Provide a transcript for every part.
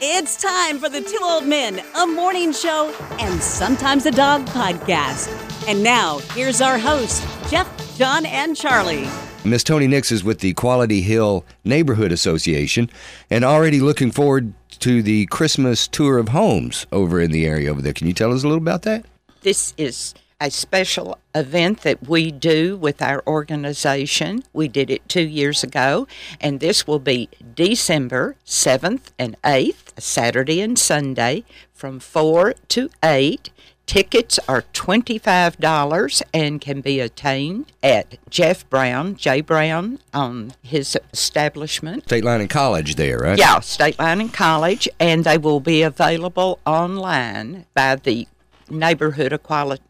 It's time for the Two Old Men, a morning show, and sometimes a dog podcast. And now, here's our hosts, Jeff, John, and Charlie. Miss Toni Nix is with the Quality Hill Neighborhood Association and already looking forward to the Christmas tour of homes over in the area over there. Can you tell us a little about that? This is a special event that we do with our organization. We did it 2 years ago, and this will be December 7th and 8th, Saturday and Sunday, from 4 to 8. Tickets are $25 and can be attained at Jeff Brown, J. Brown, on his establishment. State Line and College there, right? Yeah, State Line and College, and they will be available online by the Neighborhood Quality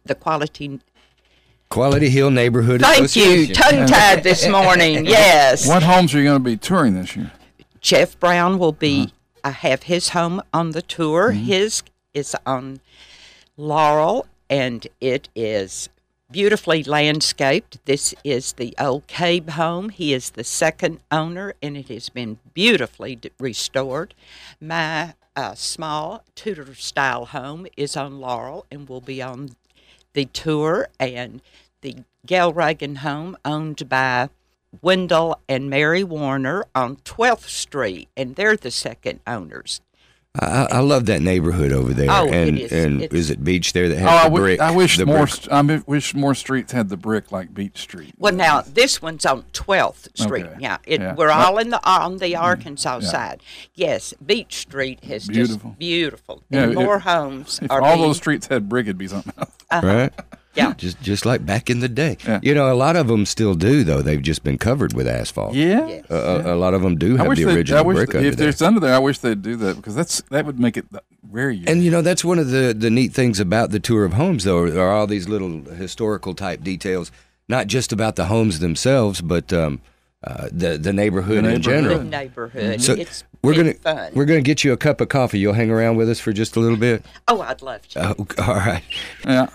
Hill Neighborhood Thank Association. you. Tongue-tied this morning. Yes. What homes are you going to be touring this year? Jeff Brown will be. I have his home on the tour. His is on Laurel, and it is beautifully landscaped. This is the old Cabe home. He is the second owner, and it has been beautifully restored. My small Tudor-style home is on Laurel and will be on the tour, and the Gelragan home owned by Wendell and Mary Warner on 12th Street, and they're the second owners. I love that neighborhood over there. Oh, and, it is. And is it Beach there that has the brick? I wish the more. brick? I wish more streets had the brick like Beach Street. Well, now this one's on 12th Street. Okay. Yeah, Yeah. we're all on the Arkansas Yeah. side. Yes, Beach Street has Beautiful. just beautiful, Yeah, and more homes If are all being. those streets had brick, it'd be something else. Right? Yeah. Just like back in the day. Yeah. You know, a lot of them still do, though. They've just been covered with asphalt. Yeah. Yes. A lot of them do have the original brick under if there. there's under there, I wish they'd do that because that would make it very unique. And, you know, that's one of the neat things about the tour of homes, though, are all these little historical type details, not just about the homes themselves, but the neighborhood in general. The neighborhood. So It's we're been gonna fun. we're gonna get you a cup of coffee. You'll hang around with us for just a little bit. Oh, I'd love to. All right. Yeah.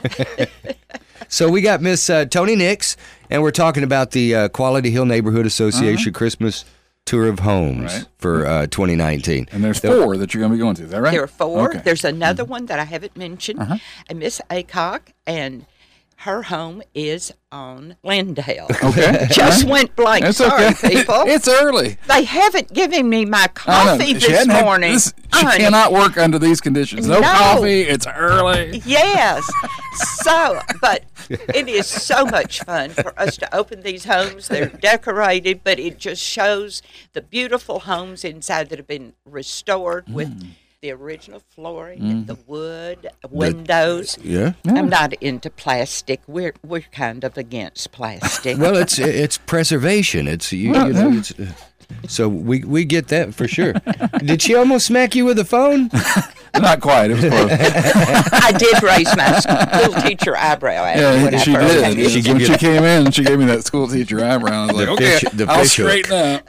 So we got Miss Toni Nix, and we're talking about the Quality Hill Neighborhood Association Christmas Tour of Homes Right. for 2019. And there's 4 that you're going to be going to. Is that right? There are 4. Okay. There's another one that I haven't mentioned, and Miss Acock, and her home is on Glendale. Okay. Just went blank. It's Sorry, okay. people. It's early. They haven't given me my I know. coffee She this hadn't had- morning. she Honey. cannot work under these conditions. No No. coffee. It's early. Yes. So, but it is so much fun for us to open these homes. They're decorated, but it just shows the beautiful homes inside that have been restored with the original flooring, the wood, windows. Yeah. I'm not into plastic. We're kind of against plastic. Well, it's preservation. It's you know. It's, so we get that for sure. Did she almost smack you with the phone? Not quite. It was close. I did raise my school teacher eyebrow at her when I she first did. came. She When give she you came in, she gave me that school teacher eyebrow. I was like, okay, the I'll fish hook. straighten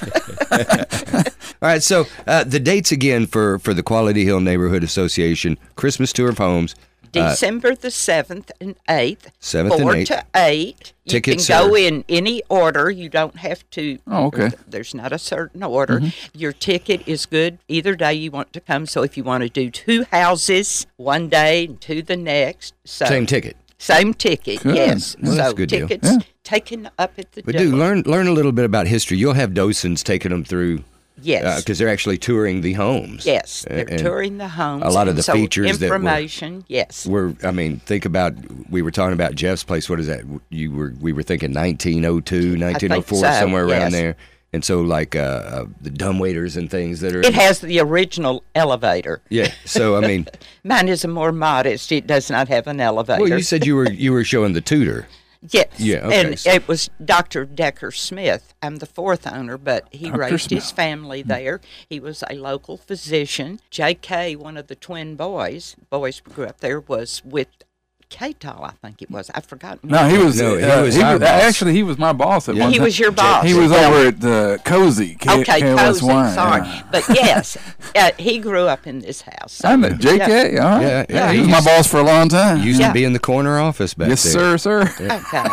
up. All right. So the dates again for the Quality Hill Neighborhood Association Christmas Tour of Homes. December the 7th and 8th, 7th and 4 8th. to 8. You Tickets can go are- in any order. You don't have to. Oh, okay. There's not a certain order. Your ticket is good either day you want to come. So if you want to do 2 houses one day and 2 the next. So Same ticket. Same ticket, Good. yes. Well, that's so a good deal. tickets Yeah. taken up at the But door. do learn a little bit about history. You'll have docents taking them through. Yes. Because they're actually touring the homes. Yes, they're And touring the homes. a lot of and the so features that were- information, yes. Think about, we were talking about Jeff's place. What is that? We were thinking 1902, 1904, so, somewhere around yes. there. And so like the dumbwaiters and things that are. It has the original elevator. Yeah. So, I mean. Mine is a more modest. It does not have an elevator. Well, you said you were showing the Tudor. Yes. Yeah, okay, And so- it was Dr. Decker Smith. I'm the 4th owner, but he Dr. raised Smith. his family there. He was a local physician. J.K., one of the twin boys who grew up there, was with Catal, I think it was. I've forgotten. No, he was. No, he was our boss. Actually, he was my boss at Yeah. one He time. was your boss. He was Well, over at Cozy. Okay, KLS1, Cozy, sorry. yeah. But yes, he grew up in this house. So, I know J.K. All right. Yeah, He was my boss for a long time. Used Yeah. to be in the corner office back Yes, there. sir. Okay.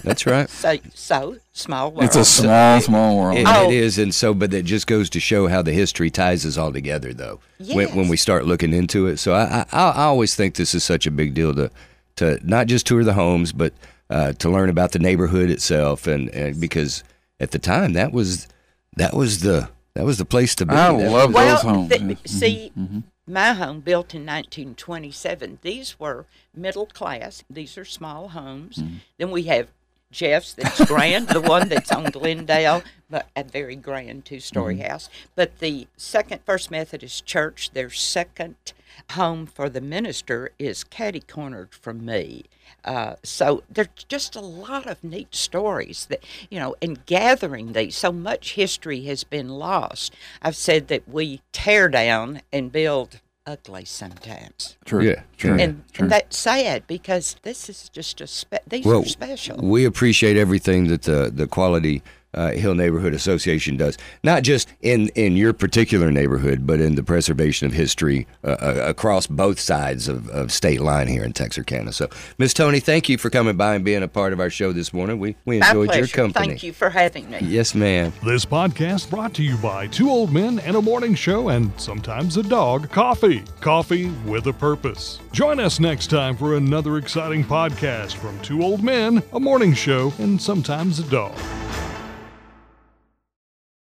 That's right. So small world. It's a small world. It is, and so, but it just goes to show how the history ties us all together, though. Yes. When we start looking into it, so I always think this is such a big deal to not just tour the homes, but to learn about the neighborhood itself, and because at the time that was the place to be. I love those homes. See, my home built in 1927. These were middle class. These are small homes. Then we have Jeff's that's grand, the one that's on Glendale, but a very grand 2-story house. But the First Methodist Church, their second home for the minister is catty-cornered from me. So there's just a lot of neat stories that, in gathering these, so much history has been lost. I've said that we tear down and build ugly sometimes. True. Yeah. True. And that's sad because this is just these are special. We appreciate everything that the Quality Hill Neighborhood Association does, not just in your particular neighborhood, but in the preservation of history across both sides of state line here in Texarkana. So, Miss Toni, thank you for coming by and being a part of our show this morning. We enjoyed your company. Thank you for having me. Yes, ma'am. This podcast brought to you by 2 Old Men and a Morning Show, and sometimes a dog. Coffee with a purpose. Join us next time for another exciting podcast from 2 Old Men, a Morning Show, and sometimes a dog.